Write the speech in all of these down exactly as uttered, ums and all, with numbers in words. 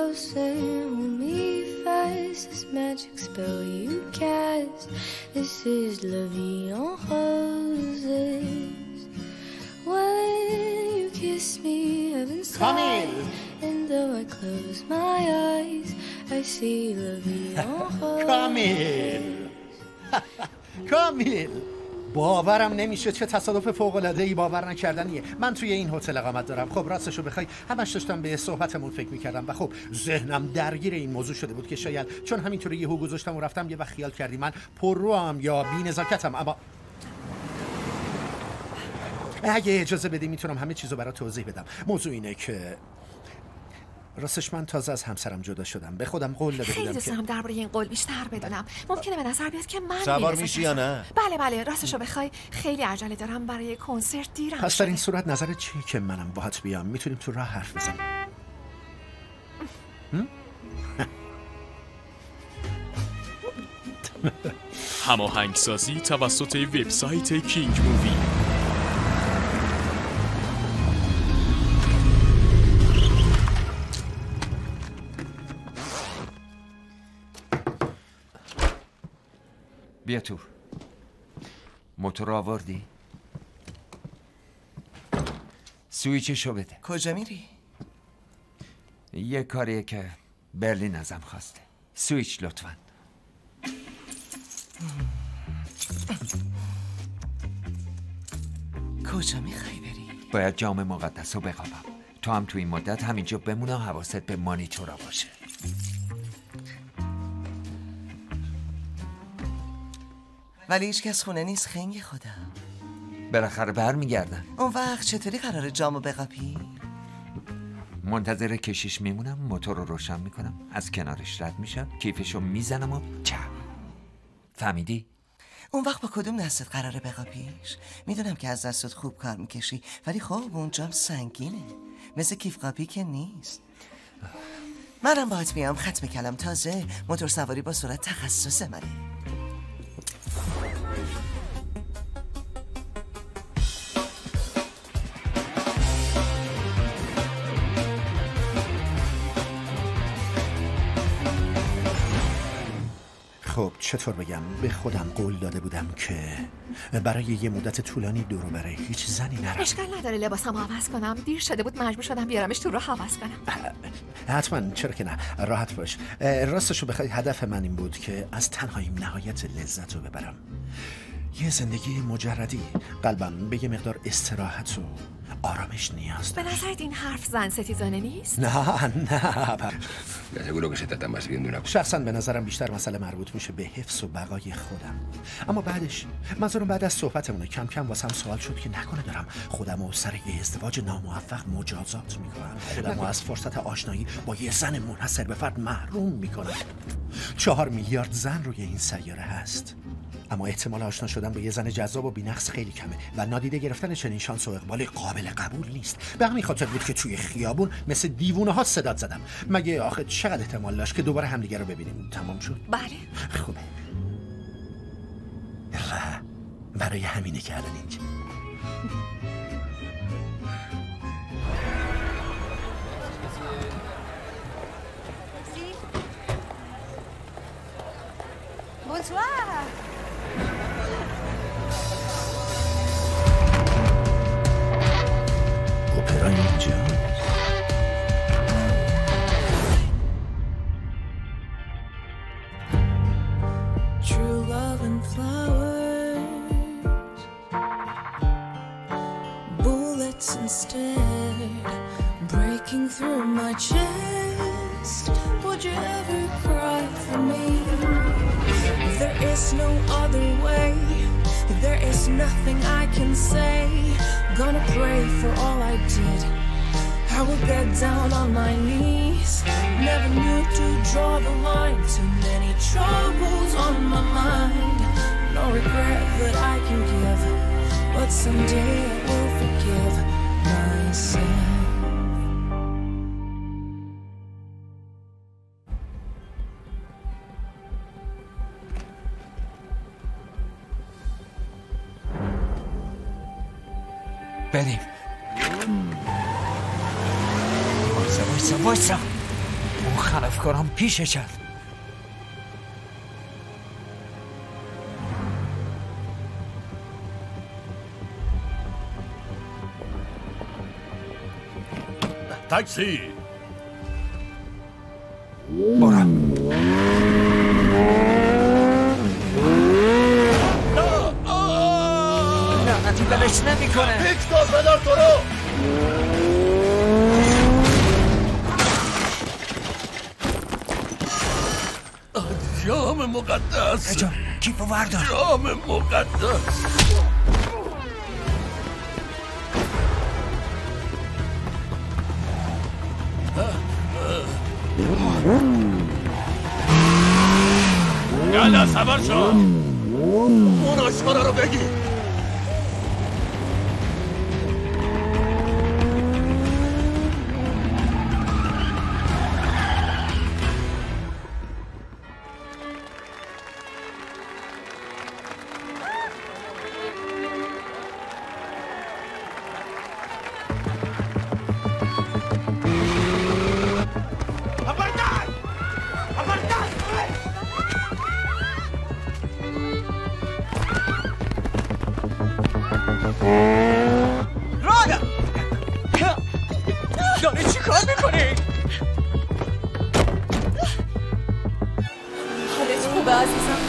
closer, hold me fast. This magic spell you cast, this is la vie en roses. When you kiss me, heaven sighs, and though I close my eyes, I see la vie en roses. کامیل کامیل باورم نمیشه، چه تصادف فوق‌العاده‌ای، باور نکردنیه. من توی این هتل اقامت دارم. خب راستشو بخوای همش داشتم به صحبتمون فکر میکردم و خب ذهنم درگیر این موضوع شده بود که شاید چون همینطوری یهو گذاشتم و رفتم یه وقت خیال کردی من پرروام یا بی‌نزاکتم. اما اگه اجازه بدی میتونم همه چیزو برات توضیح بدم. موضوع اینه که راستش من تازه از همسرم جدا شدم. به خودم قول داده بودم که خیلی دوست دارم درباره این قول بیشتر بدونم. ممکنه به نظر بیاد که من سوار میشی یا نه؟ بله بله، راستشو بخوای خیلی عجله دارم، برای کنسرت دیرم پس در این صورت نظرت چیه که منم باهات بیام؟ میتونیم تو راه حرف بزنیم. هماهنگسازی توسط وبسایت کینگ مووی. بیا تو. موتور آوردی؟ سویچشو بده. کجا میری؟ یه کاریه که برلین ازم خواسته. سویچ لطفاً. کجا میخوای بری؟ باید جام مقدس رو بقابم. تو هم تو این مدت همینجا بمونه و حواست به مانیتورا باشه. ولی هیچ کس خونه نیست خنگ خودم. بالاخره برمیگردن. اون وقت چطوری قراره جامو بقاپی؟ منتظر کشیش میمونم، موتور رو روشن میکنم، از کنارش رد میشم، کیفشو میزنم و چه فهمیدی؟ اون وقت با کدوم دستت قراره بقاپیش؟ میدونم که از دستت خوب کار میکشی، ولی خب اونجام سنگینه، مثل کیف قاپی که نیست. منم باهات میام، ختم کلم تازه، موتور سواری با سرعت تخصص منه. خب چطور بگم، به خودم قول داده بودم که برای یه مدت طولانی دور و بر هیچ زنی نرم. اشکال نداره لباسمو عوض کنم، دیر شده بود مجبور شدم بیارمش تو رو عوض کنم. حتما، چرا که نه، راحت باش. راستشو بخوای هدف من این بود که از تنهاییم نهایت لذت رو ببرم. یه زندگی مجردی، قلبم به یه مقدار استراحت و آرامش نیاز داشت. به نظرت این حرف زن ستیزانه نیست؟ نه نه De seguro que se trata más bien de una... شخصا به نظرم بیشتر مسئله مربوط میشه به حفظ و بقای خودم. اما بعدش منظورم بعد از صحبتمون کم کم واسم سوال شد که نکنه دارم خودم و سر یه ازدواج ناموفق مجازات میکنم، خودم از فرصت آشنایی با یه زن منحصر به فرد محروم میکنم. چهار میلیارد زن روی این سیاره هست، اما احتمال آشنا شدن با یه زن جذاب و بی‌نقص خیلی کمه و نادیده گرفتن چنین شانس و اقبال قابل قبول نیست. به همین خاطر بود که توی خیابون مثل دیوونه ها صدات زدم. مگه آخه چقدر احتمال داشت که دوباره همدیگه رو ببینیم؟ تمام شد. بله. خوبه. و برای همینه که الان اینجا. Bonsoir. اپرا اینجا. True love and flowers, bullets instead, breaking through my chest. Would you ever cry for me? There is no other way. There is nothing I can say. Gonna pray for all I did. I will get down on my knees. Never knew to draw the line. Too many troubles on my mind. No regret that I can give, but someday I will forgive myself. بریم. وایسا وایسا وایسا. اون خلافکارم پیششن. تاکسی برم. لعنتی بلش نمی کنه. هیچ گاز بدار تو رو. جام مقدس. اجا کیفو وردار. جام مقدس. یالا سوار شو. اون آشکارا رو بگی. داره چی کار میکنی؟ حالت خوبه عزیزم؟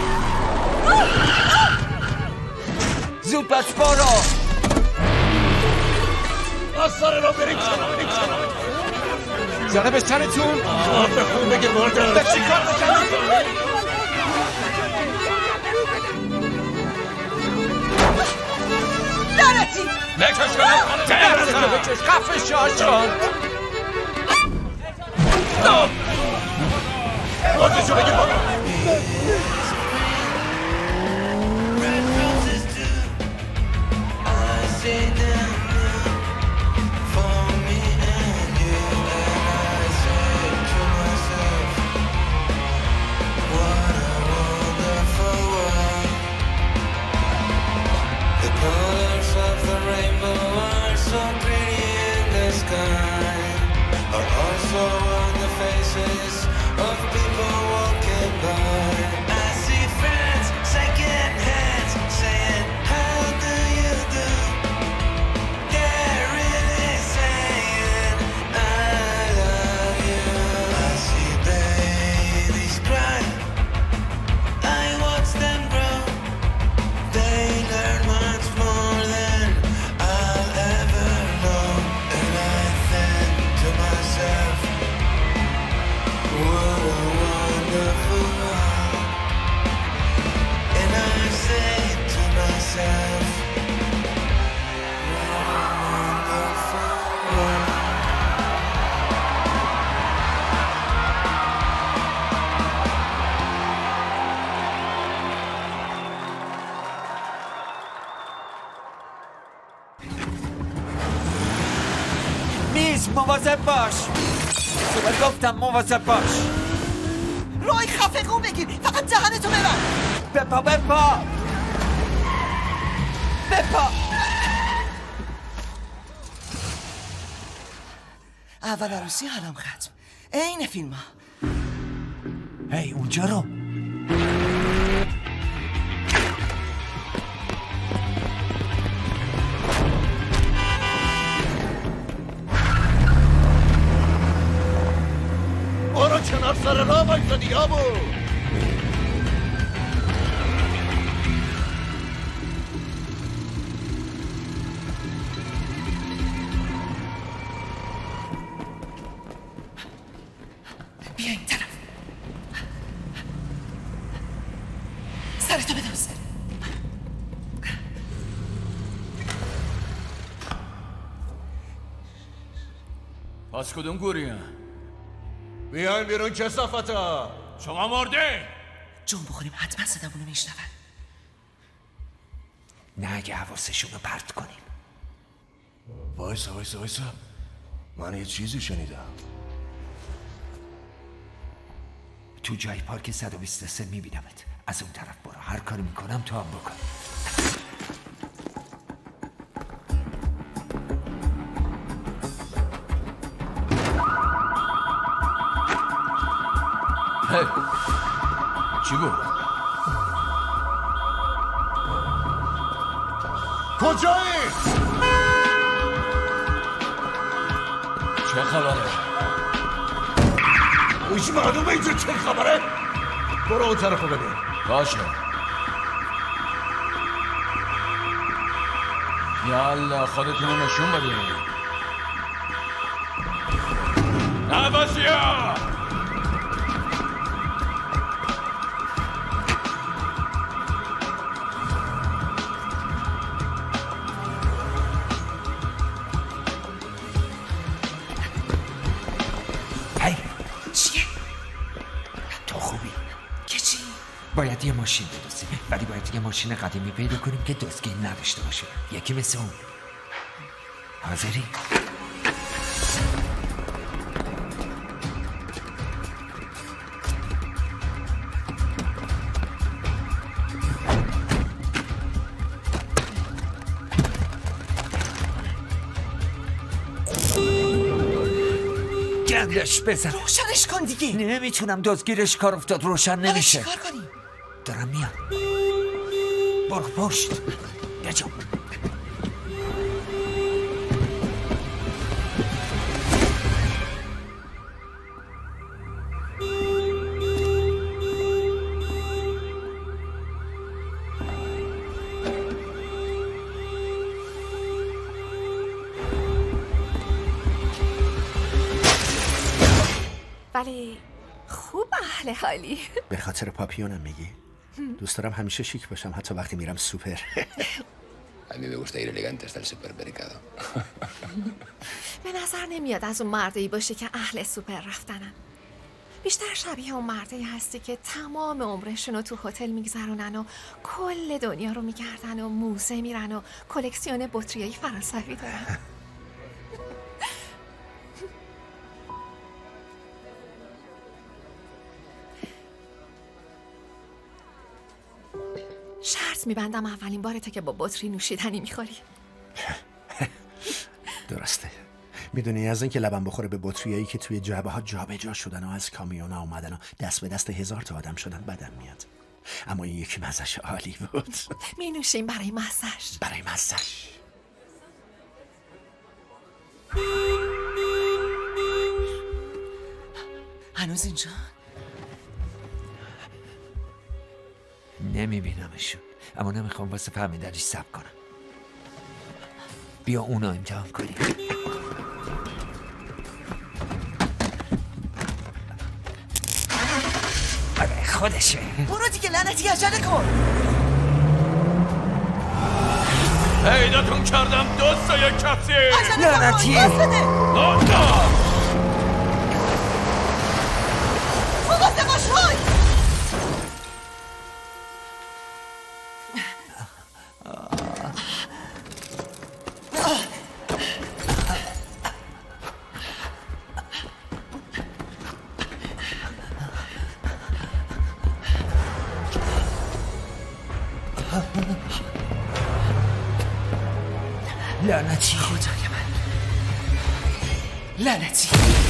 زود بچ بارا. آساره را بریم کنم بریم کنم زنه به سرتون. آه به خون بگه مردم. به چی کار میکنی؟ لعنتی بکش کنم درستو بکش خفه شاشان. آتشو بگیر بابا. میز مواظب باش. صبح گفتم مواظب باش. رای خفه قوم بگیر. فقط دهنتو ببند. بپا بپا بپا. اول عروسی حالم ختم. عین فیلم ها. هی اونجا رو برو کنار سر راه وایسادی یابو. بیا این طرف. سرتو بدوز. پس کدوم گوریم؟ بیاین بیرون کسافتا. شما مرده. جون بخوریم حتما صدامونو میشنون. نه اگه حواسشونو پرت کنیم. وایسا وایسا وایسا من یه چیزی شنیدم. تو جای پارک صد و بیست و سه میبینمت. از اون طرف برو. هر کاری میکنم تو هم بکن. چی بود؟ کجایی؟ چه خبره؟ ایش معلومه اینجا چه خبره؟ برو اون طرف رو ببین. باشه. یالا خودتون رو نشون بدین. عباسیا! باید یه ماشین بدوزیم، ولی باید یه ماشین قدیمی پیدا کنیم که دزدگیر نداشته باشه. یکی مثل اون. حاضری؟ گندش بزن. روشنش کن دیگه. نمیتونم، دزدگیرش کار افتاد، روشن نمیشه. چیکار کنیم؟ دارم میام. برو پشت. بجا. ولی خوب اهل حالی. به خاطر پاپیونم میگی؟ دوست دارم همیشه شیک باشم، حتی وقتی میرم سوپر. A mí me gusta ir elegante hasta el supermercado. به نظر نمیاد از اون مردایی باشه که اهل سوپر رفتنن. بیشتر شبیه اون مردایی هستی که تمام عمرشون رو تو هتل میگذرونن و کل دنیا رو میگردن و موزه میرن و کلکسیون بطریای فرانسوی دارن. شرط میبندم اولین بارته که با بطری نوشیدنی میخوری. درسته. میدونی از اینکه لبم بخوره به بطریایی که توی جعبه ها جابجا شدن و از کامیونا اومدن و دست به دست هزار تا آدم شدن بدم میاد. اما این یکی مزهش عالی بود. می نوشیم برای مزهش. برای مزهش. هنوز اینجا؟ نمیبینمشون، اما نمیخوام واسه فهمیدنش صبر کنم. بیا اونو امتحان کنیم. آره خودشه. برو دیگه لعنتی، عجله کن. پیداتون کردم دوستای کسی. لعنتی. نادا خوباسته باش روی. لعنتی. خدای من لعنتی.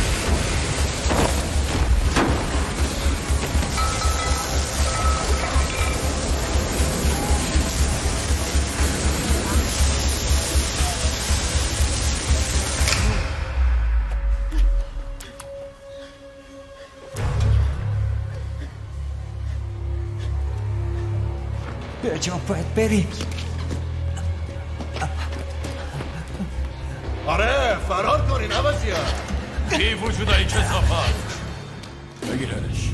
به جا باید بریم. آره فرار کنین عوضی ها. بی وجودایی که صافت بگیرش.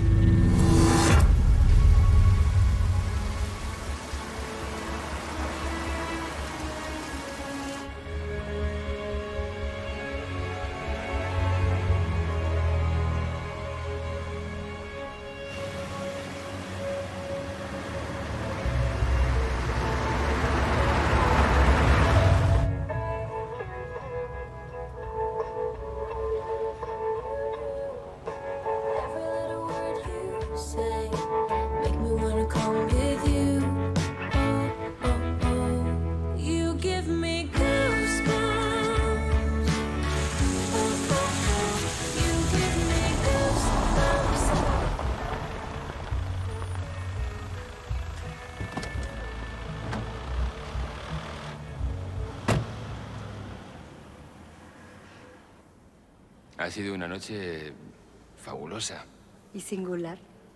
Ha sido una noche fabulosa. Y singular.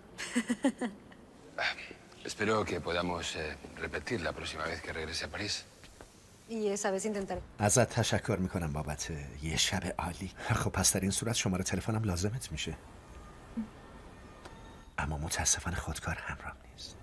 Espero que podamos eh, repetir la próxima vez que regrese a París. Y esa vez intentaré. ازت تشکر میکنم بابت یه شب عالی. خب پس در این صورت شماره تلفنم لازمت میشه. اما متاسفانه خودکار همراه نیست.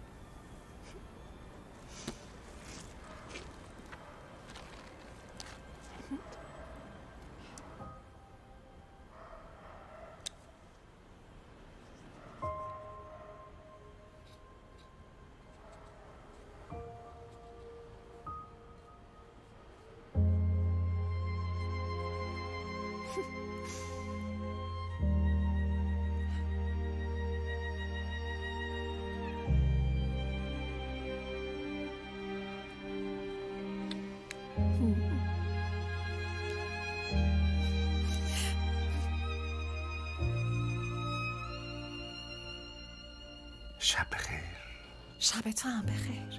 شب بخیر. شب تو هم بخیر.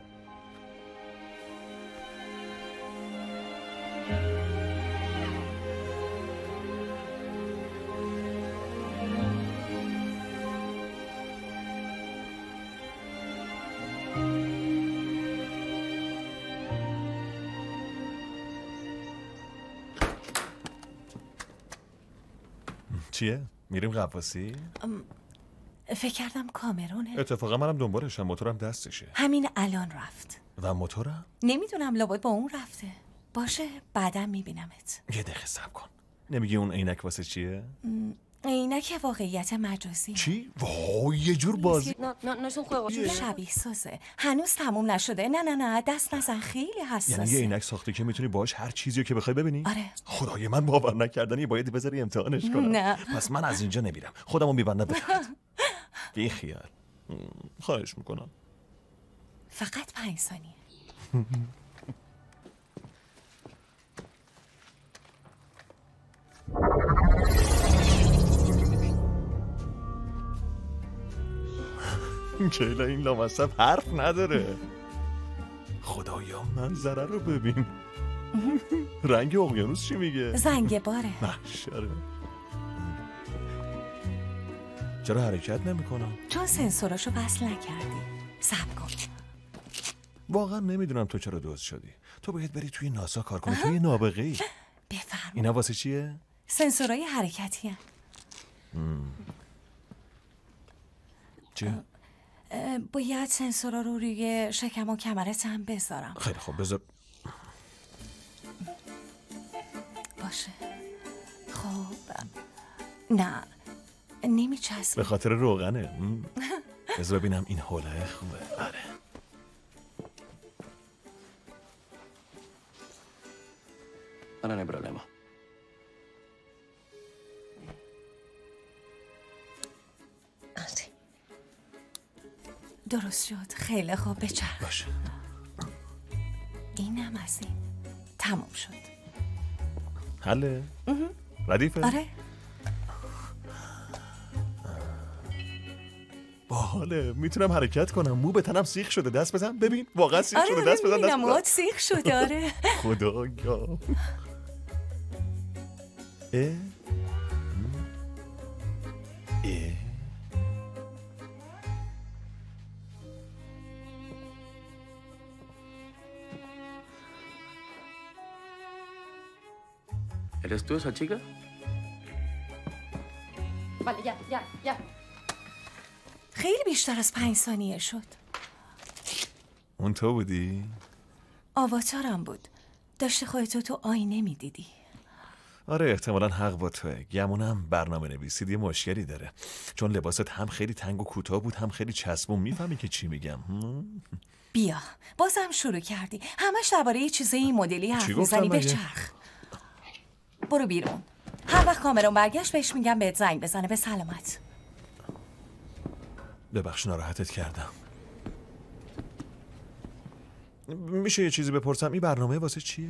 چیه؟ میریم غواصی؟ فکر کردم کامرونه. اتفاقا منم دنبالشم، موتورم دستشه. همین الان رفت. و موتورم؟ نمیدونم، لابد با اون رفته. باشه بعدم میبینمت. یه دقیقه صبر کن. نمیگی اون عینک واسه چیه؟ عینک واقعیت مجازی. چی؟ وای یه جور بازی. No, no, no es un juego. شبیه سازه. هنوز تموم نشده. نه نه نه دست نزن، خیلی حساسه. یعنی یه عینک ساخته که میتونی باهاش هر چیزی که بخوای ببینی؟ آره. خدای من باور نکردنی، باید بذاری امتحانش کنم. نه. پس من از اینجا نمیرم. خودمو میبندم به خط. بی خیال. خواهش میکنم. فقط پنج ثانیه. کیلا این لامصب حرف نداره. خدایا منظره رو ببین. رنگ اقیانوس چی میگه؟ زنگ باره. محشره. چرا حرکت نمیکنم؟ چون سنسوراشو وصل نکردی. صبر کن. واقعا نمیدونم تو چرا دزد شدی. تو باید بری توی ناسا کار کنی. توی نابغه‌ای. بفرما. اینا واسه چیه؟ سنسورای حرکتی هن. چه؟ باید سنسورا رو روی شکم و کمرت هم بذارم. خیلی خوب بذار. باشه. خب نه نمیچسبه. به خاطر روغنه. بذار ببینم این حوله خوبه. آره. Ahora no hay problema. درست شد. خیلی خوب بچرخ. باشه. اینم از این. تموم شد. حله؟ ردیفه؟ آره. باحاله. میتونم حرکت کنم. مو به تنم سیخ شده. دست بزن ببین. واقعا سیخ آره شده. دست بزن. آره دست بزن. سیخ شده. آره. خدایا. اه؟ اه؟ ¿Eres tú esa chica? Vale, ya, ya, ya. خیلی بیشتر از پنج ثانیه شد. اون تو بودی؟ آواتارم بود. داشته خودتو تو آینه میدیدی. آره احتمالاً حق با توه. گمونم برنامه نویسید یه مشکلی داره، چون لباست هم خیلی تنگ و کوتاه بود هم خیلی چسبون. میفهمی که چی میگم؟ بیا بازم شروع کردی. همش درباره یه چیزای این مدلی حرف میزنی. بچرخ. برو بیرون. هر وقت کامرون برگشت بهش میگم بهت زنگ بزنه. به سلامت. ببخش ناراحتت کردم. میشه یه چیزی بپرسم؟ این برنامه واسه چیه؟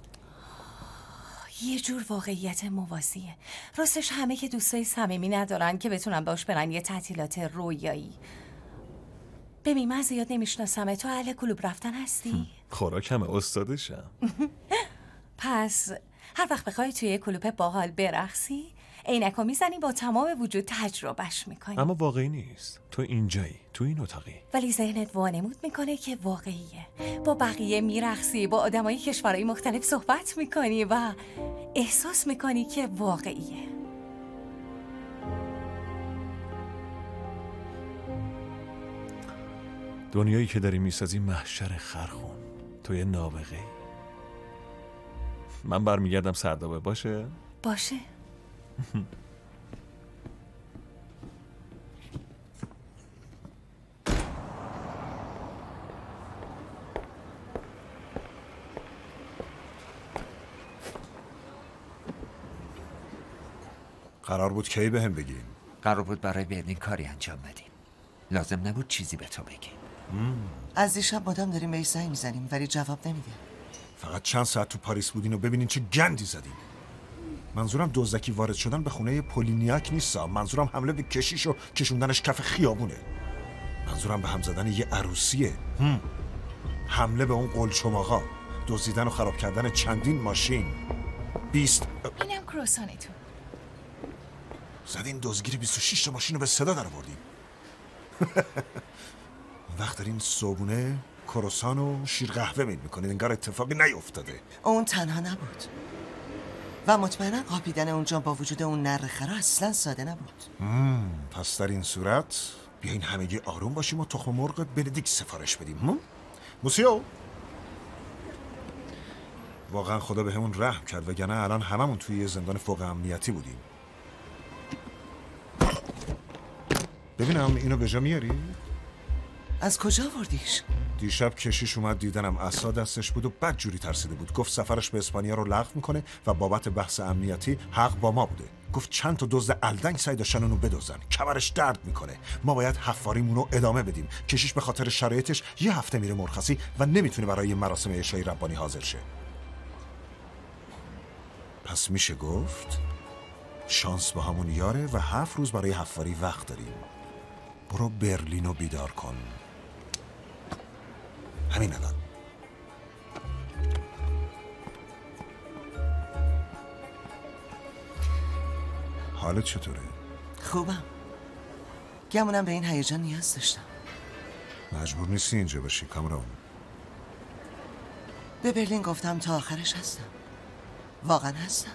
یه جور واقعیت موازیه. راستش همه که دوستای صمیمی ندارن که بتونن باش برن یه تعطیلات رویایی. ببین من زیاد نمیشناسمه. تو اهل کلوب رفتن هستی؟ خوراکم استادشم. پس هر وقت بخوای توی کلوب باحال برقصی عینکو میزنی با تمام وجود تجربهش میکنی. اما واقعی نیست. تو اینجایی، تو این اتاقی. ولی ذهنت وانمود میکنه که واقعیه. با بقیه میرقصی، با آدمای کشورهای مختلف صحبت میکنی و احساس میکنی که واقعیه. دنیایی که داری میسازی محشر خرخون. تو یه نابغه‌ای. من برمیگردم سردابه باشه؟ باشه. قرار بود کی بهم بگیم؟ قرار بود برای برلین کاری انجام بدیم. لازم نبود چیزی به تو بگیم. از دیشب مدام داریم بهش زنگ میزنیم ولی جواب نمیده. فقط چند ساعت تو پاریس بودین و ببینین چه گندی زدین. منظورم دزدکی وارد شدن به خونه پولینیاک نیست. منظورم حمله به کشیش و کشوندنش کف خیابونه. منظورم به هم زدن یه عروسیه. هم. حمله به اون قلچماقا، دزدیدن و خراب کردن چندین ماشین. بیست اینم کروسانتون. زدین دزدگیر بیست و شش تا ماشین رو به صدا در آوردین. وقت دارین صبحونه کروسان و شیر قهوه میل میکنید انگار اتفاقی نیفتاده. اون تنها نبود و مطمئنا قاپیدن اونجا با وجود اون نر خرا اصلا ساده نبود. مم. پس در این صورت بیاین همگی آروم باشیم و تخم مرغ بندیک سفارش بدیم. موسیو واقعا خدا به همون رحم کرد وگرنه الان هممون توی یه زندان فوق امنیتی بودیم. ببینم اینو به جا میاری؟ از کجا آوردیش؟ دیشب کشیش اومد دیدنم عصا دستش بود و بد جوری ترسیده بود. گفت سفرش به اسپانیا رو لغو میکنه و بابت بحث امنیتی حق با ما بوده. گفت چند تا دزد الدنگ سعی داشتن اونو بدزدن. کمرش درد میکنه. ما باید حفاریمون رو ادامه بدیم. کشیش به خاطر شرایطش یه هفته میره مرخصی و نمیتونه برای مراسم عشای ربانی حاضر شه. پس میشه گفت شانس با همون یاره و هفت روز برای حفاری وقت داریم. برو برلین رو بیدار کن. همین الان. حالت چطوره؟ خوبم. گمونم به این هیجان نیاز داشتم. مجبور نیستی اینجا باشی کامران. به برلین گفتم تا آخرش هستم. واقعا هستم.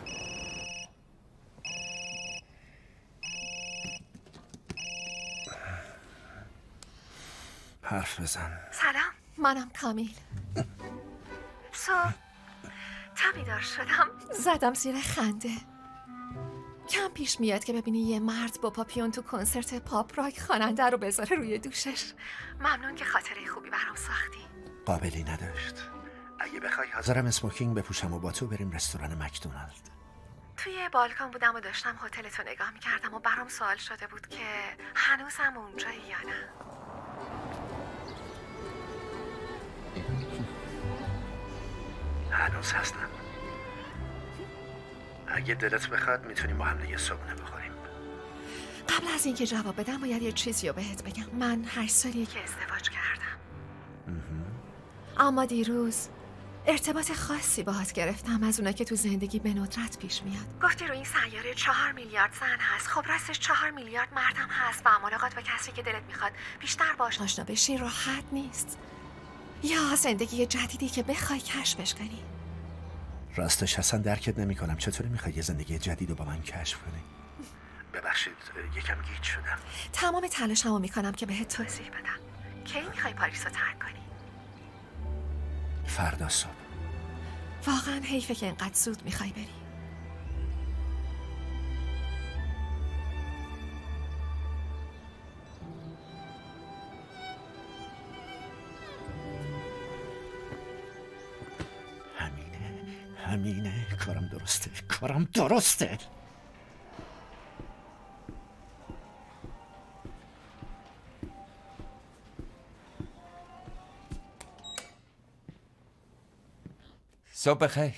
حرف بزن. سلام، منم کامیل. صبح تا بیدار شدم زدم زیر خنده. کم پیش میاد که ببینی یه مرد با پاپیون تو کنسرت پاپ راک خواننده رو بذاره روی دوشش. ممنون که خاطره خوبی برام ساختی. قابلی نداشت. اگه بخوای حاضرم اسموکینگ بپوشم و با تو بریم رستوران مکدونالد. توی بالکن بودم و داشتم هتلتو نگاه میکردم و برام سوال شده بود که هنوزم اونجایی یا نه. هنوز هستم. اگه دلت بخواد میتونیم با هم یه صبحونه بخوریم. قبل از اینکه جواب بدم باید یه چیزی رو بهت بگم. من هشت سالیه که ازدواج کردم. اما دیروز ارتباط خاصی باهات گرفتم، از اونا که تو زندگی به ندرت پیش میاد. گفتی رو این سیاره چهار میلیارد زن هست. خب راستش چهار میلیارد مردم هست و ملاقات با کسی که دلت میخواد بیشتر باش آشنا بشی راحت نیست. یا زندگی جدیدی که بخوای کشفش کنی. راستش اصلا درکت نمی کنم. چطوری میخوای یه زندگی جدید رو با من کشف کنی؟ ببخشید یکم گیج شدم. تمام تلاشمو میکنم که بهت توضیح بدم. کی میخوای پاریس رو ترک کنی؟ فردا صبح. واقعا حیفه که اینقدر زود میخوای بری. همینه همینه کارم درسته کارم درسته. صبح بخیر.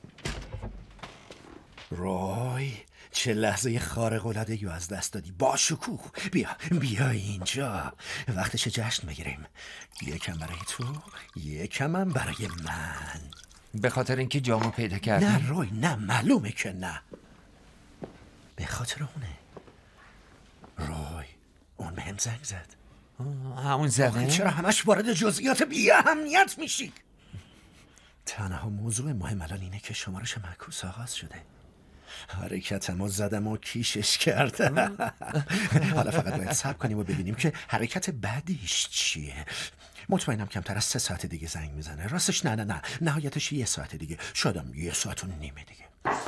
روی چه لحظه خارق‌العاده‌ای از دست دادی. با شکوه بیا بیا اینجا. وقتش جشن بگیریم. یکم برای تو یکم هم برای من. به خاطر اینکه جامو پیدا کردی؟ نه روی نه معلومه که نه. به خاطر اونه. روی اون به هم زنگ زد. همون زده؟ چرا همش وارد جزئیات بی اهمیت میشی؟ تنها موضوع مهم الان اینه که شمارش معکوس آغاز شده. حرکتمو زدم و کیشش کردم. حالا فقط باید صبر کنیم و ببینیم که حرکت بعدیش چیه. مطمئنم کمتر از سه ساعت دیگه زنگ میزنه. راستش نه نه نه نهایتش یه ساعت دیگه، شایدم یه ساعت و نیمه دیگه.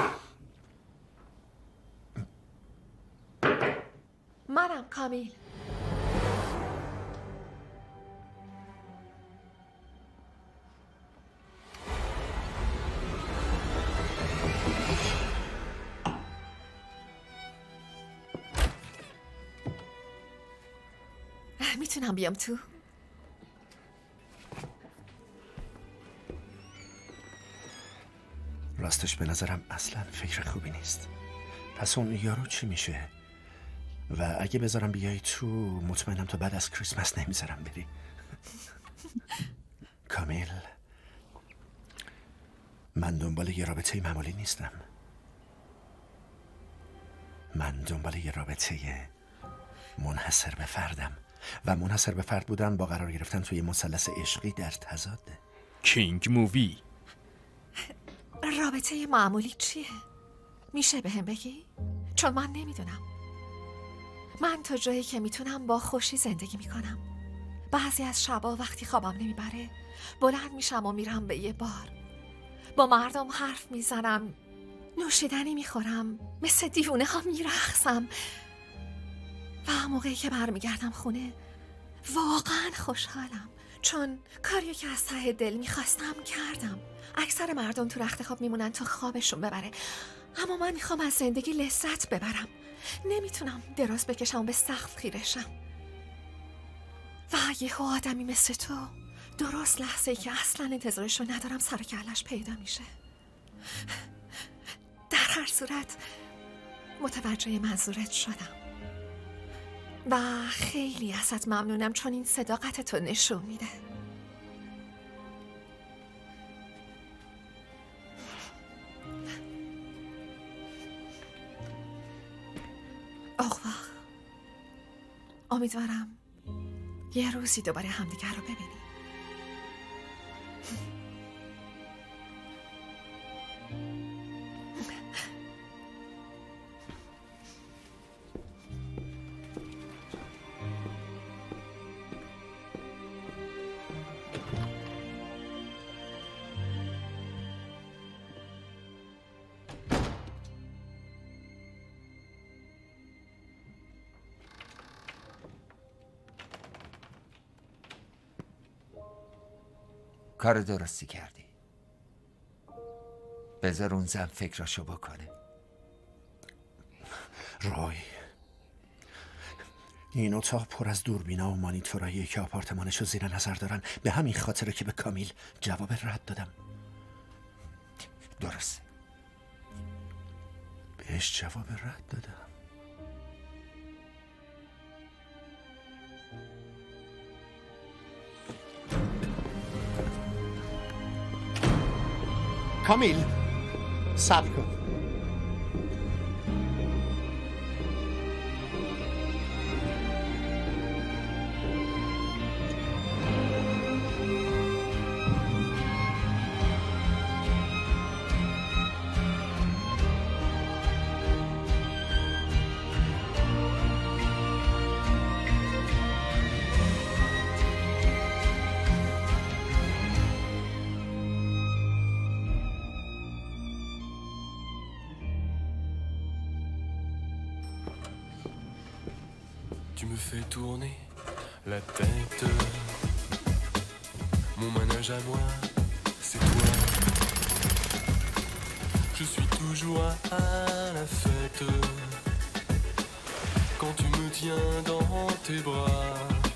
منم کامیل. میتونم بیام تو؟ راستش به نظرم اصلا فکر خوبی نیست. پس اون یارو چی میشه؟ و اگه بذارم بیای تو مطمئنم تا بعد از کریسمس نمیذارم بری. کامیل، من دنبال یه رابطه معمولی نیستم. من دنبال یه رابطه منحصر به فردم و منحصر به فرد بودن با قرار گرفتن توی مثلث عشقی در تضاده. کینگ مووی. رابطه معمولی چیه؟ میشه به هم بگی؟ چون من نمیدونم. من تا جایی که میتونم با خوشی زندگی میکنم. بعضی از شبا وقتی خوابم نمیبره بلند میشم و میرم به یه بار، با مردم حرف میزنم، نوشیدنی میخورم، مثل دیوونه ها میرقصم و موقعی که برمیگردم خونه واقعا خوشحالم، چون کاریو که از ته دل میخواستم کردم. اکثر مردم تو رخت خواب میمونن تا خوابشون ببره، اما من میخوام از زندگی لذت ببرم. نمیتونم دراز بکشم و به سقف خیره شم. و یه آدمی مثل تو درست لحظه‌ای که اصلا انتظارشو ندارم سر و کله‌اش پیدا میشه. در هر صورت متوجه منظورت شدم و خیلی ازت ممنونم، چون این صداقت تو نشون میده. آخواه، امیدوارم یه روزی دوباره همدیگر رو ببینیم. کار درستی کردی. بذار اون زن فکراشو بکنه. روی، این اتاق پر از دوربینا و مانیتورایی که آپارتمانشو زیر نظر دارن. به همین خاطره که به کامیل جواب رد دادم. درسته، بهش جواب رد دادم. کامیل، صبر کن. Tu me fais tourner la tête. Mon manège à moi, c'est toi. Je suis toujours à la fête quand tu me tiens dans tes bras.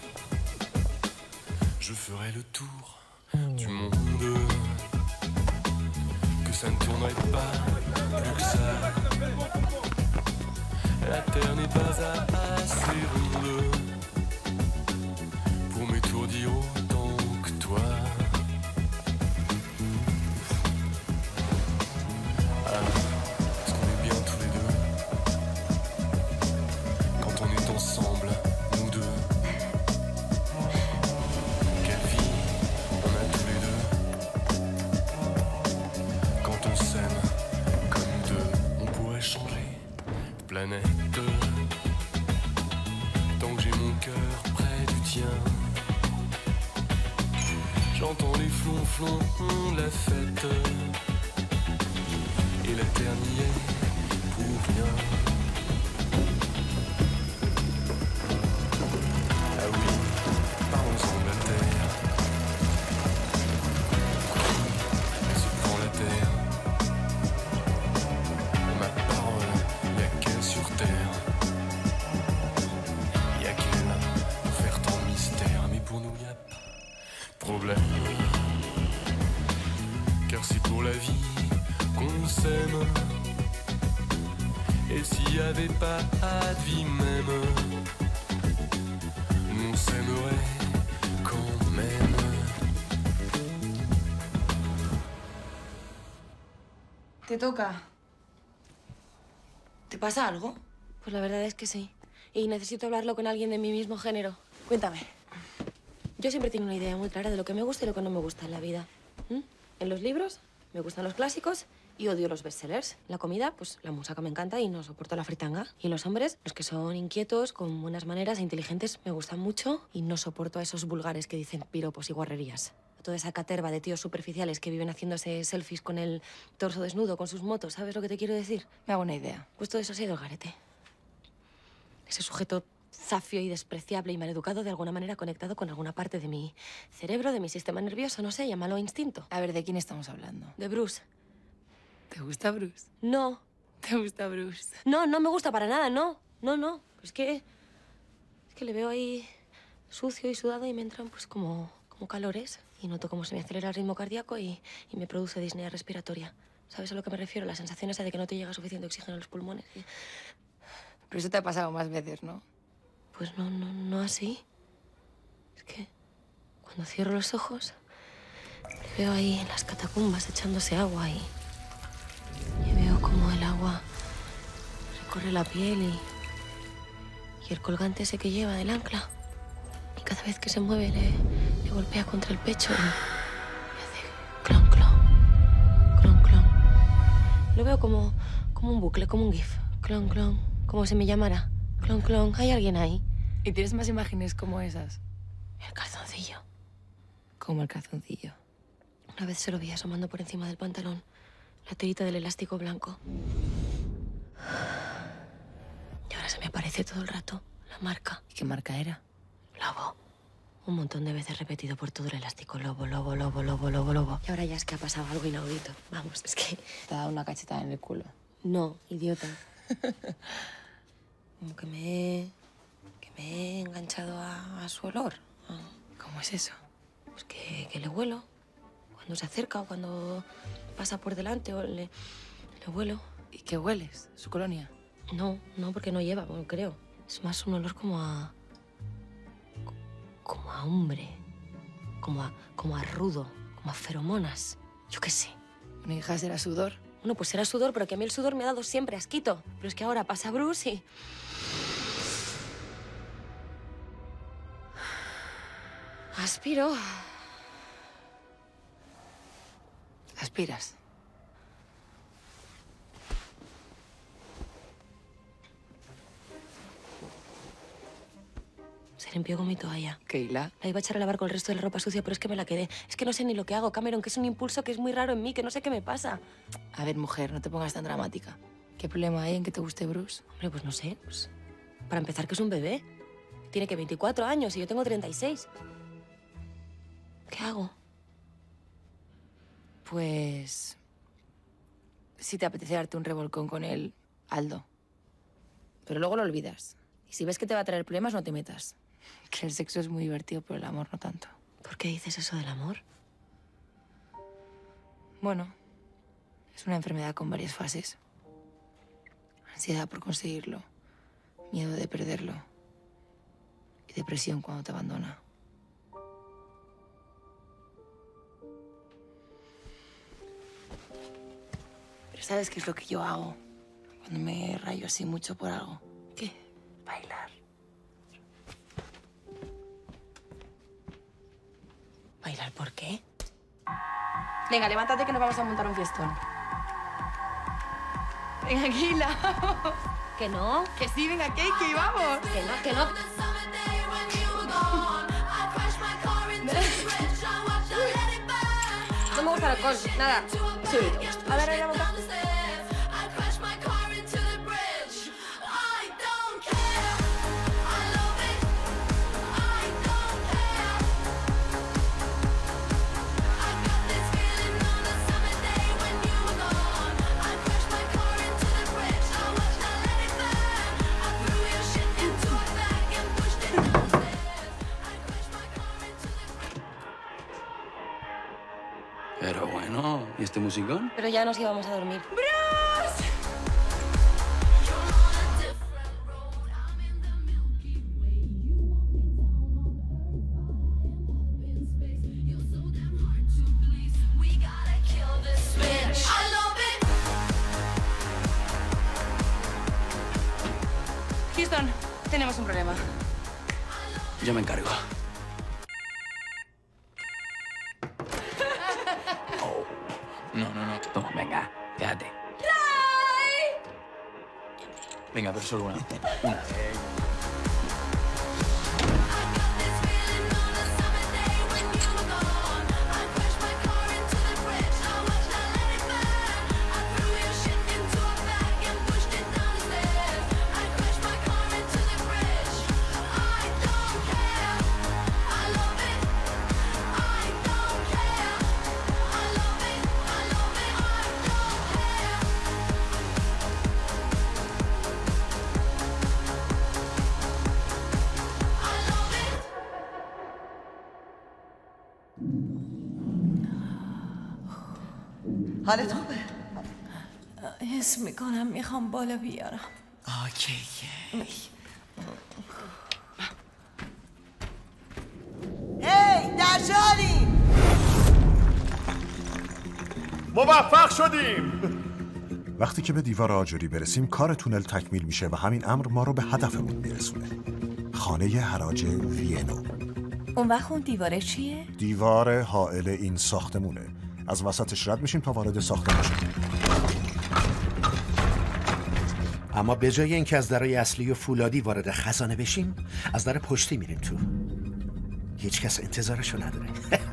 Je ferai le tour du monde, que ça ne tournerait pas plus que ça. La terre n'est pas assez ronde pour m'étourdir autant que toi. Ah, est-ce qu'on est bien tous les deux? planète. Tant que j'ai mon cœur près du tien, j'entends les flonflons de la fête. Et la terre n'y est pour rien. Ah oui, parlons-en de la terre. Elle se prend la terre. Ma parole, y'a qu'elle sur terre. Y'a qu'elle pour faire tant de mystère. Mais pour nous, y'a pas de problème. Car c'est pour la vie qu'on s'aime. Et s'il y avait pas de vie même, on s'aimerait quand même. Te toca. ¿Te pasa algo? Pues la verdad es que sí. Y necesito hablarlo con alguien de mi mismo género. Cuéntame. Yo siempre tengo una idea muy clara de lo que me gusta y lo que no me gusta en la vida. ¿Mm? En los libros me gustan los clásicos y odio los bestsellers. La comida, pues la musaca me encanta y no soporto la fritanga. Y los hombres, los que son inquietos, con buenas maneras e inteligentes, me gustan mucho y no soporto a esos vulgares que dicen piropos y guarrerías. A toda esa caterva de tíos superficiales que viven haciéndose selfies con el torso desnudo, con sus motos. ¿Sabes lo que te quiero decir? Me hago una idea. Pues todo eso ha sido el garete. Ese sujeto zafio y despreciable y maleducado, de alguna manera conectado con alguna parte de mi cerebro, de mi sistema nervioso, no sé, llámalo instinto. A ver, ¿de quién estamos hablando? De Bruce. ¿Te gusta Bruce? No. ¿Te gusta Bruce? No, no me gusta para nada, no. No, no. Es que... Es que le veo ahí sucio y sudado y me entran pues como, como calores. Y noto cómo se me acelera el ritmo cardíaco y, y me produce disnea respiratoria. ¿Sabes a lo que me refiero? La sensación esa de que no te llega suficiente oxígeno a los pulmones. Y... Pero eso te ha pasado más veces, ¿no? Pues no, no, no así. Es que cuando cierro los ojos, le veo ahí en las catacumbas echándose agua y, y veo como el agua recorre la piel y, y el colgante ese que lleva del ancla. Y cada vez que se mueve le, le golpea contra el pecho y, y hace clon, clon, clon, clon. Lo veo como, como un bucle, como un gif. Clon, clon, como si me llamara. Clon, clon, ¿hay alguien ahí? ¿Y tienes más imágenes como esas? El calzoncillo. Como el calzoncillo. Una vez se lo vi asomando por encima del pantalón, la tirita del elástico blanco. Y ahora se me aparece todo el rato la marca. ¿Y qué marca era? Lobo. Un montón de veces repetido por todo el elástico. Lobo, lobo, lobo, lobo, lobo, lobo. Y ahora ya es que ha pasado algo inaudito. Vamos, es que... Te ha dado una cachetada en el culo. No, idiota. Como que me he... que me he enganchado a, a su olor. ¿Cómo es eso? Pues que, que le huelo. Cuando se acerca o cuando pasa por delante o le, le huelo. ¿Y qué hueles? ¿Su colonia? No, no, porque no lleva, bueno, creo. Es más un olor como a... como a hombre. Como a, como a rudo, como a feromonas. Yo qué sé. ¿Una hija será sudor? Bueno, pues será sudor, pero que a mí el sudor me ha dado siempre asquito. Pero es que ahora pasa Bruce y... Aspiro. Aspiras. Se limpió con mi toalla. ¿Keila? La iba a echar a lavar con el resto de la ropa sucia, pero es que me la quedé. Es que no sé ni lo que hago, Cameron, que es un impulso que es muy raro en mí, que no sé qué me pasa. A ver, mujer, no te pongas tan dramática. ¿Qué problema hay en que te guste Bruce? Hombre, pues no sé. Pues, para empezar, que es un bebé. Tiene que veinticuatro años y yo tengo treinta y seis. ¿Qué hago? Pues... si te apetece darte un revolcón con él, hazlo. Pero luego lo olvidas. Y si ves que te va a traer problemas, no te metas. Que el sexo es muy divertido, pero el amor no tanto. ¿Por qué dices eso del amor? Bueno, es una enfermedad con varias fases. Ansiedad por conseguirlo, miedo de perderlo y depresión cuando te abandona. Pero ¿sabes qué es lo que yo hago cuando me rayo así mucho por algo? ¿Qué? Bailar. ¿Bailar por qué? Venga, levántate que nos vamos a montar un fiestón. Venga, Keila. Que no. Que sí, venga, Keiki, vamos. Que no, que no. No me gusta el alcohol, nada. Sí, a ver, la boca. Pero bueno, ¿y este musicón? Pero ya nos íbamos a dormir. ¡Bros! Houston, tenemos un problema. Yo me encargo. No, no, no. Toma, venga, quédate. ¡Ray! Venga, pero solo una. Una. حالت خوبه؟ حس میکنم میخوام بالا بیارم. اوکیه. هی درجالی موفق شدیم. وقتی که به دیوار آجری برسیم کار تونل تکمیل میشه و همین امر ما رو به هدفمون میرسونه. خانه حراج وینو. اون وقت اون دیواره چیه؟ دیوار حائل این ساختمونه. از وسطش رد میشیم تا وارد ساختمان شیم. اما به جای اینکه از درای اصلی و فولادی وارد خزانه بشیم، از در پشتی میریم تو. هیچ کس انتظارشو نداره.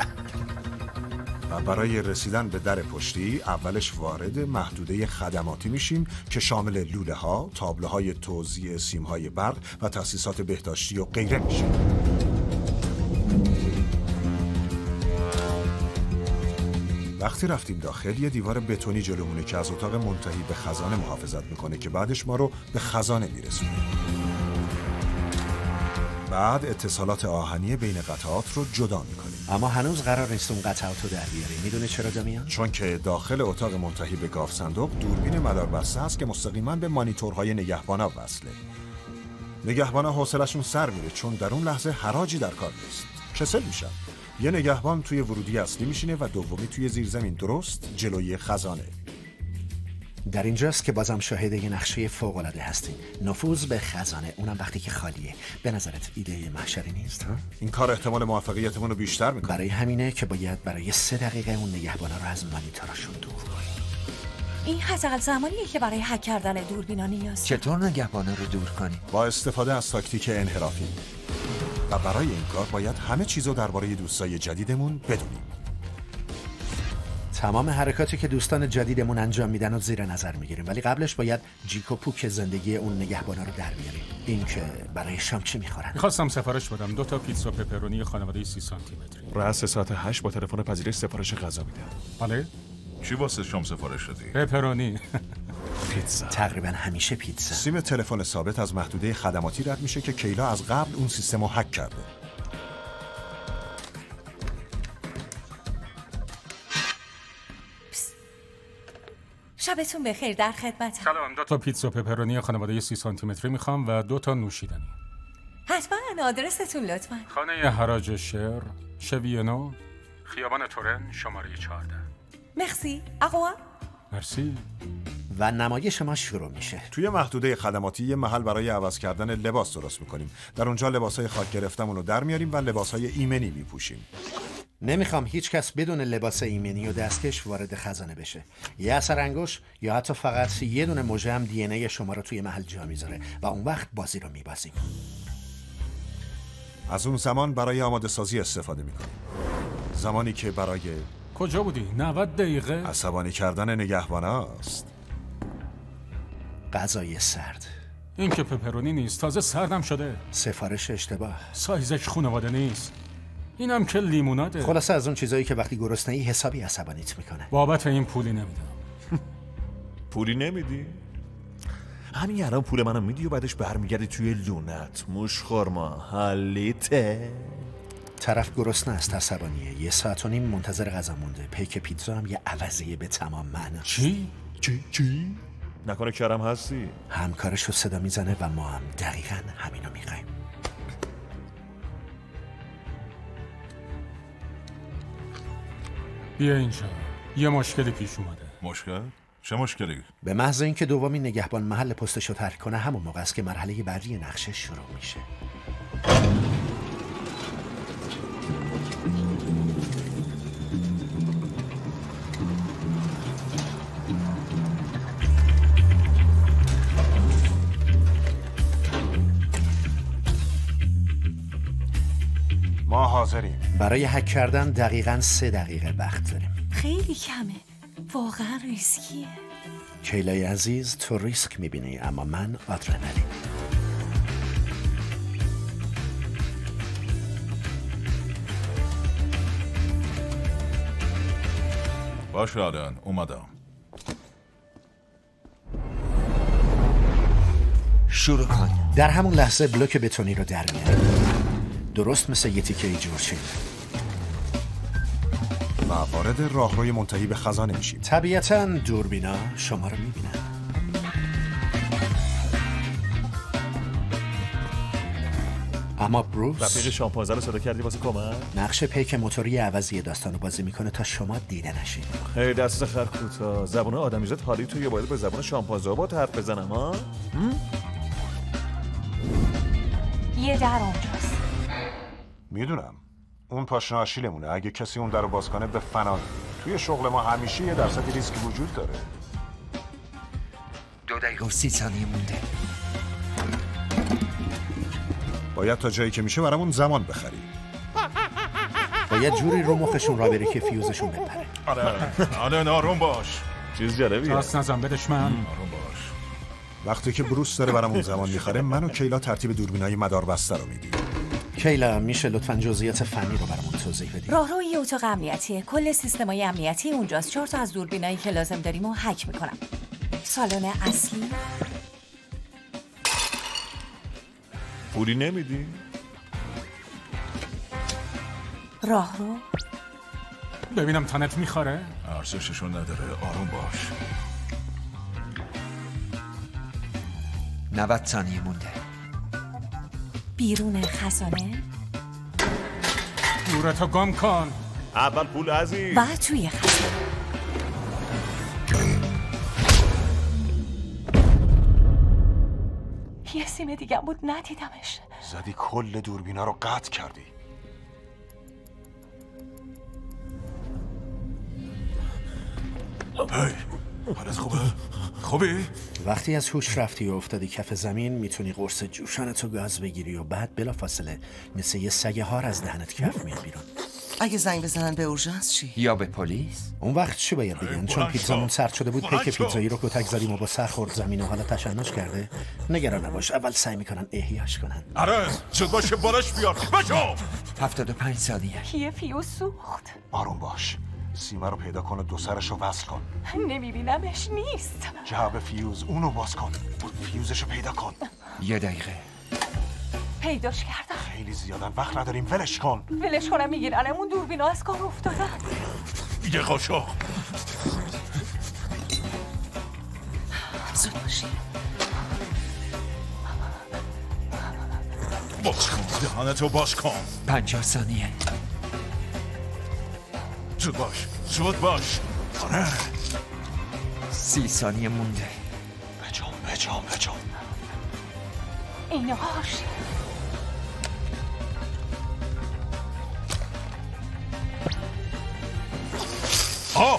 و برای رسیدن به در پشتی اولش وارد محدوده خدماتی میشیم که شامل لوله ها، تابلوهای توزیع سیم های برق و تاسیسات بهداشتی و غیره میشه. وقتی رفتیم داخل یه دیوار بتونی جلومونه که از اتاق منتهی به خزانه محافظت میکنه که بعدش ما رو به خزانه میرسونه. بعد اتصالات آهنی بین قطعات رو جدا میکنیم. اما هنوز قرار نیست اون قطعات رو در بیاریم. میدونه چرا دامیان؟ چون که داخل اتاق منتهی به گاف صندوق دوربین مداربسته هست که مستقیما به مانیتورهای نگهبانا وصله. نگهبانا حوصله‌شون سر میره چون در اون لحظه حراجی در کار نیست. کسل میشن. یه نگهبان توی ورودی اصلی میشینه و دومی توی زیرزمین درست جلوی خزانه. در اینجاست که بازم شاهد یه نقشه فوق‌العاده هستیم. نفوذ به خزانه، اونم وقتی که خالیه. به نظرت ایده محشری نیست ها؟ این کار احتمال موفقیتمون رو بیشتر میکنه. برای همینه که باید برای سه دقیقه اون نگهبانا رو از مانیتوراشون دور کنیم. این حداقل زمانیه که برای هک کردن دوربینا نیاز. چطور نگهبانا رو دور کنیم؟ با استفاده از تاکتیک انحرافی. و برای این کار باید همه چیزو درباره دوستای جدیدمون بدونیم. تمام حرکاتی که دوستان جدیدمون انجام میدن رو زیر نظر میگیریم، ولی قبلش باید جیک و پوک زندگی اون نگهبانا رو در بیاریم. این که برای شام چی میخورن؟ میخواستم سفارش بدم دو تا پیتزا پپرونی خانواده سی سانتی متری. رأس ساعت هشت با تلفن پذیرش سفارش غذا میدم. بله؟ چی واسه شام سفارش دادی؟ پپرونی. پیتزا. تقریبا همیشه پیتزا. سیم تلفن ثابت از محدوده خدماتی رد میشه که کیلا از قبل اون سیستم رو هک کرده. شبتون بخیر، در خدمتم. سلام، دو تا پیتزا پپرونی خانواده سی سانتی متری میخوام و دو تا نوشیدنی. حتما آدرستون لطفا. خانه حراج شهر، شوینو، خیابان تورن، شماره چهارده. مرسی. اقوا. مرسی. و نمایش ما شروع میشه. توی محدوده خدماتی یه محل برای عوض کردن لباس درست میکنیم. در اونجا لباسای خاک گرفتمون رو در میاریم و لباسای ایمنی میپوشیم. نمیخوام هیچ کس بدون لباس ایمنی و دستکش وارد خزانه بشه. یه اثر انگشت یا حتی فقط یه دونه مژه هم دی ان ای شما رو توی محل جا میذاره و اون وقت بازی رو میبازیم. از اون زمان برای آماده سازی استفاده میکنیم. زمانی که برای کجا بودی؟ نود دقیقه؟ عصبانی کردن نگهباناست. غذای سرد. این که پپرونی نیست، تازه سردم شده. سفارش اشتباه. سایزش خانواده نیست. اینم که لیموناده. خلاصه از اون چیزایی که وقتی گرسنه‌ای حسابی عصبانیت میکنه. بابت این پولی نمیدم. پولی نمیدی؟ همین الان پول منو میدی و بعدش برمیگردی توی لونت. موش خورما حالیته. طرف گرسنه است، عصبانیه. یه ساعت و نیم منتظر غذا مونده. پیک پیتزا هم یه عوضیه به تمام معناست. چی؟ چی؟ چی؟ نکنه کرم هستی؟ همکارش رو صدا میزنه و ما هم دقیقاً همینو میخوایم. بیا اینجا. یه مشکلی پیش اومده. مشکل؟ چه مشکلی؟ به محض اینکه دومی نگهبان محل پستش رو ترک کنه، همون موقع است که مرحله بعدی نقشه شروع میشه. ما حاضریم. برای هک کردن دقیقاً سه دقیقه وقت داریم. خیلی کمه. واقعا ریسکیه. کیلای عزیز، تو ریسک میبینی اما من آدرنالین. باشه آدن، اومدم. شروع کن. در همون لحظه بلوک بتونی رو در میاره، درست مثل یه تیکه جورچین، و وارد راهروی منتهی به خزانه میشیم. طبیعتاً دوربینا شما رو میبینن. اما بروس، رفیق شامپانزه رو صدا کردی واسه کمک؟ نقش پیک موتوری عوضی داستانو بازی میکنه تا شما دیده نشید. هی دست خر کوتا، زبون آدمیزاد حالی تو، یه باید به زبون شامپانزه با حرف بزنم ها؟ یه در اونجاست. میدونم اون پاشنه آشیلمونه. اگه کسی اون در رو باز کنه به فنا. توی شغل ما همیشه یه درصد ریسک وجود داره. دو دقیقه و سی ثانیه مونده. باید تا جایی که میشه برامون زمان بخریم. باید جوری رو مخشون را بره که فیوزشون بپره. آره آره آروم باش. چیز جالبیه. دست نزن بدش من. آروم باش. وقتی که بروس داره برامون زمان میخره، من و کیلا ترتیب دوربینای مدار بسته رو میدیم. کیلا میشه لطفاً جزئیات فنی رو برامون توضیح بدی؟ راهروی یه اتاق امنیتیه. کل سیستمای امنیتی اونجاست. چهار تا از دوربینایی که لازم داریم رو هک میکنم. سالن اصلی. پولی نمیدی؟ راهرو. ببینم تنت میخوره؟ ارزششون نداره. آروم باش. نود ثانیه مونده. بیرون خزانه. دورتو گم کن. اول پول عزیز. بعد توی خزانه. یه سیم دیگه بود ندیدمش. زدی کل دوربینا رو قطع کردی. هی حالت خوبه؟ خوبی؟ وقتی از هوش رفتی و افتادی کف زمین، میتونی قرص جوشانتو گاز بگیری و بعد بلافاصله مثل یه سگ هار از دهنت کف میاد بیرون. اگه زنگ بزنن به اورژانس چی؟ یا به پلیس؟ اون وقت چی باید بگن؟ چون پیتزامون سرد شده بود، پیک پیتزایی رو کتک زدیم و با سر خورد زمین و حالا تشنج کرده. نگران نباش، اول سعی میکنن احیاش کنن. آره زود باشه بالاش بیار. بشو. هفتاد و پنج ثانیه. یه فیوز سوخت. آروم باش. سیما رو پیدا کن و دو سرش رو وصل کن. نمیبینمش نیست. جعب فیوز، اونو باز کن. فیوزش رو پیدا کن. یه دقیقه. پیداش کردم. خیلی زیادن، وقت نداریم. ولش کن. ولش کنم میگیرنمون. دوربینا از کار افتادن. یه قاشق. زود باشی. باز کن. دهانتو باز کن. پنجاه ثانیه. زود باش. زود باش. آره. سی ثانیه مونده. بجام بجام بجام. اینهاش. آه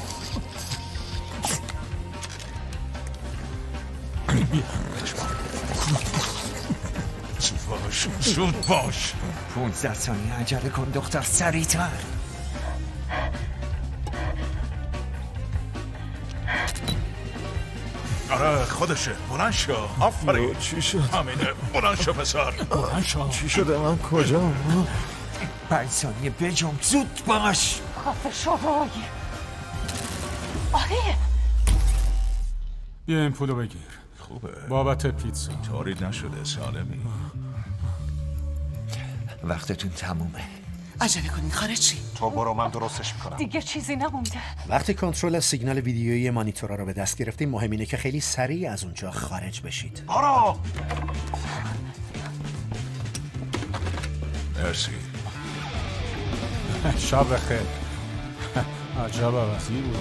زود باش زود باش پونزده ثانیه عجله کن دختر سریعتر. آره خودشه بلند شو آفرین. چی شد؟ همینه بلند شو پسر بلند شو. چی شده من کجا؟ پنج ثانیه بجم زود باش. خفه شو روی. آره بیا این پولو بگیر. خوبه بابت پیتزا. طوری نشده سالمی. وقتتون تمومه. عجله کنین خارج چی؟ تو برو من درستش میکنم. دیگه چیزی نمونده. وقتی کنترل سیگنال ویدیویی مانیتورا رو به دست گرفتیم مهم اینه که خیلی سریع از اونجا خارج بشید. برو. مرسی. شب بخیر. عجب عوضی بود.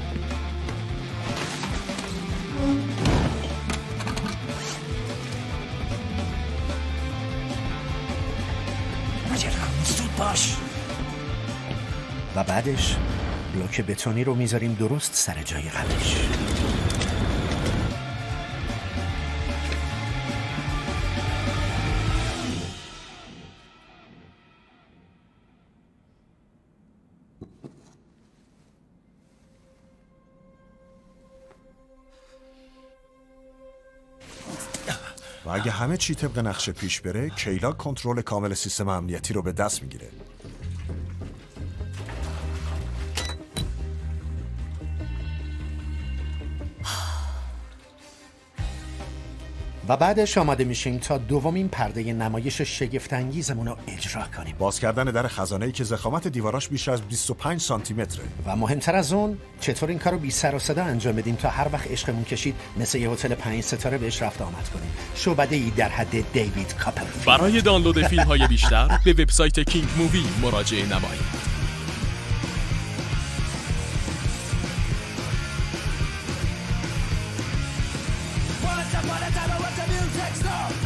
عجله کن زود باش. و بعدش بلوک بتونی رو میذاریم درست سر جای قبلش. و اگه همه چی طبق نقشه پیش بره کیلا کنترل کامل سیستم امنیتی رو به دست میگیره. و بعدش آماده میشیم تا دومین پرده نمایش شگفت‌انگیزمون رو اجرا کنیم. باز کردن در خزانه‌ای که ضخامت دیواراش بیش از بیست و پنج سانتی متره. و مهمتر از اون چطور این کارو بی سر و صدا انجام بدیم تا هر وقت عشقمون کشید مثل یه هتل پنج ستاره بهش رفت آمد کنیم. شعبده‌ای در حد دیوید کاپرفیلد. برای دانلود فیلم‌های بیشتر به وبسایت کینگ مووی مراجعه نمایید. Once upon a time I was a music star.